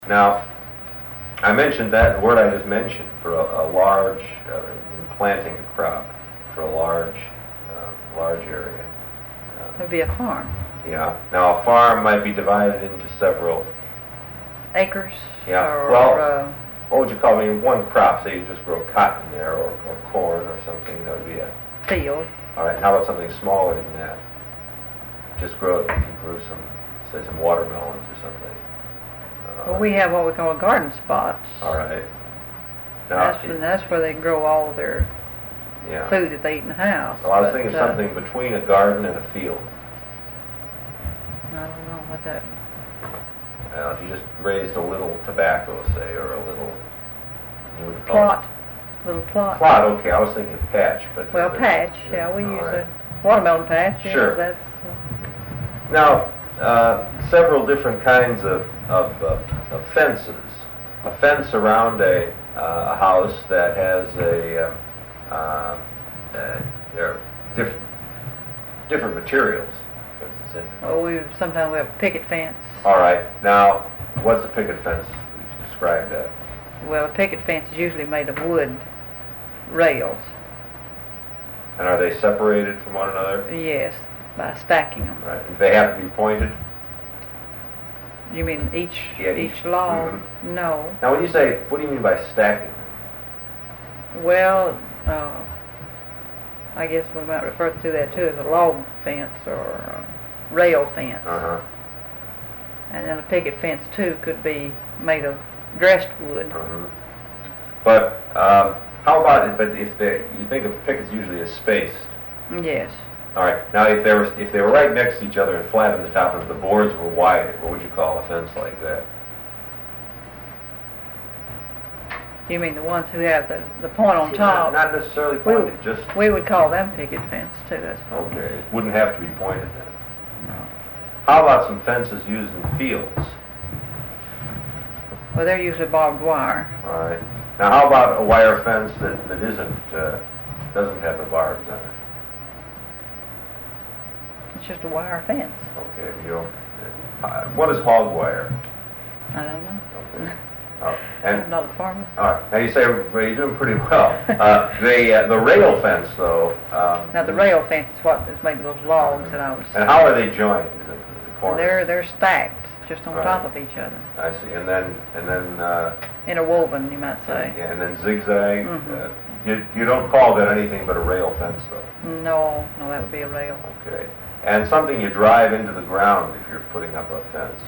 Now, I mentioned that word I just mentioned for a large, when planting a crop, for a large area. It would be a farm. Yeah. Now, a farm might be divided into several Acres? Yeah. Or, Well, what would you call it? I mean, one crop, say you just grow cotton there, or corn or something, that would be a... field. All right, how about something smaller than that? Just grow, if you grew some, say, some watermelons or something. Well, we have what we call garden spots. All right. Now, That's where they grow all their yeah. food that they eat in the house. Well, I was thinking something between a garden and a field. I don't know what that... If you just raised a little tobacco, say, or a little... You would call Plot. Little plot. Plot, okay. I was thinking patch, but... Well, patch, yeah, we use right. a watermelon patch. Yeah, Sure. That's, Now, several different kinds of fences. A fence around a house that has different materials. sometimes we have a picket fence. All right. Now, what's the picket fence? Describe that. Well, a picket fence is usually made of wood rails. And are they separated from one another? Yes, by stacking them. Right. Do they have to be pointed? You mean each log? Mm-hmm. No. Now, when you say, what do you mean by stacking? Well, I guess we might refer to that too as a log fence or a rail fence. Uh-huh. And then a picket fence too could be made of dressed wood. Uh-huh. But how about it? But if you think of pickets usually as spaced. Yes. All right. Now, if they were right next to each other and flat on the top, and if the boards were wider, what would you call a fence like that? You mean the ones who have the point on top? Not necessarily pointed, just... We would call them picket fence too, that's fine. Okay. It wouldn't have to be pointed then. No. How about some fences used in fields? Well, they're usually barbed wire. All right. Now, how about a wire fence that doesn't have the barbs on it? It's just a wire fence. Okay. What is hog wire? I don't know. Okay. I'm not a farmer. All right. Now you say, well, you're doing pretty well. The rail fence, though. Now the rail fence is what is made of those logs that I was. And how are they joined? The corners? They're stacked just on Right. top of each other. I see. And then. Interwoven, you might say. Yeah. And then zigzag. Mm-hmm. You don't call that anything but a rail fence, though. No, that would be a rail. Okay. And something you drive into the ground if you're putting up a fence.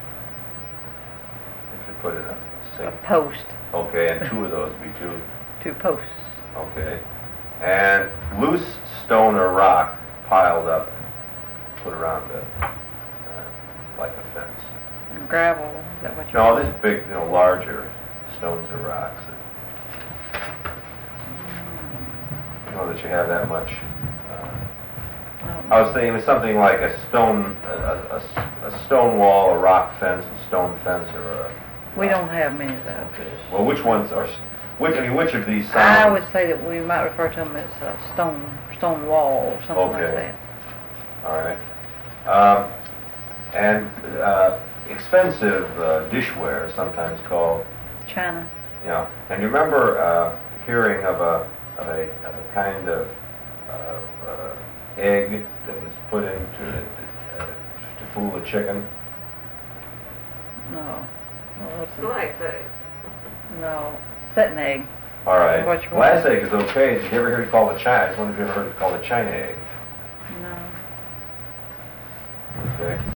If you put in a post. Okay, and two of those would be two posts. Okay. And loose stone or rock piled up, put around like a fence. And gravel, is that what you No, this big, larger stones or rocks. That you have that much. I was thinking it was something like a stone wall, a rock fence, a stone fence, or a... We don't have many of those. Okay. Well, which ones are... Which of these sounds... I would say that we might refer to them as a stone wall or something like that. All right. And expensive dishware, sometimes called... China. Yeah. And you remember hearing of a kind of egg that was put into to fool a chicken? No. Lice egg. No, setting egg. All right. Glass egg is okay. Did you ever hear it called a China? I just wonder if you ever heard it called a China egg. No. Okay.